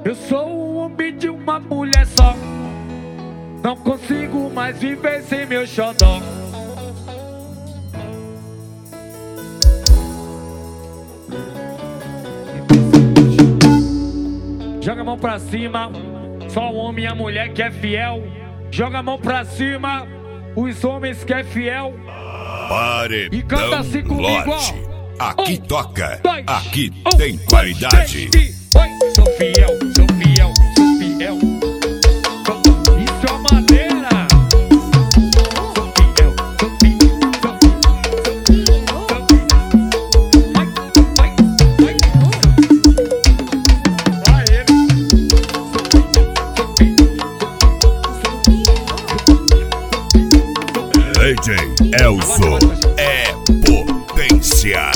Eu sou o homem de uma mulher só. Não consigo mais viver sem meu xodó. Joga a mão pra cima. Só o homem e a mulher que é fiel. Joga a mão pra cima. Os homens que é fiel. Paredão E canta assim comigo, Lorde. Aqui toca, dois, aqui tem qualidade. Oi, sou fiel, sou fiel, sou fiel. Isso é uma madeira. Sou fiel, sou fiel, sou fiel, sou fiel. Vai, vai, vai. Vai ele. Sou fiel, AJ Elson é potência.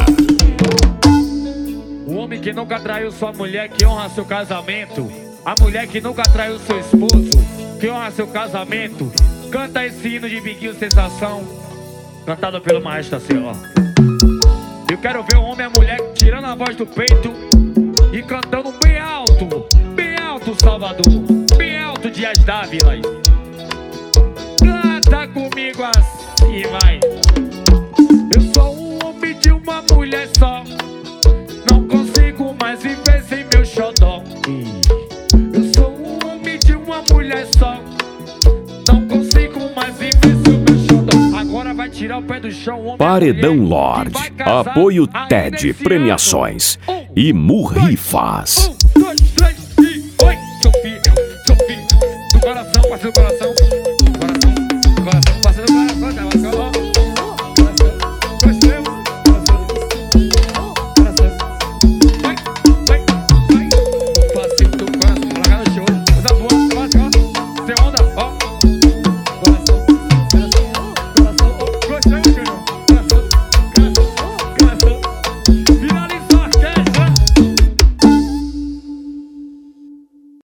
O homem que nunca traiu sua mulher, que honra seu casamento. A mulher que nunca traiu seu esposo, que honra seu casamento. Canta esse hino de Biguinho Sensação, cantado pelo maestro assim, ó. Eu quero ver o homem e a mulher tirando a voz do peito e cantando bem alto, Salvador, bem alto, Dias Dávila. Canta comigo assim, vai. Eu sou um homem de uma mulher só. Não consigo mais viver sem meu xodó. Eu sou um homem de uma mulher só. Não consigo mais viver sem meu xodó. Agora vai tirar o pé do chão, homem. Paredão Lorde, apoio TED Premiações e Murrifas. 1, 2, 3 e oi, sou fiel, do coração para seu coração.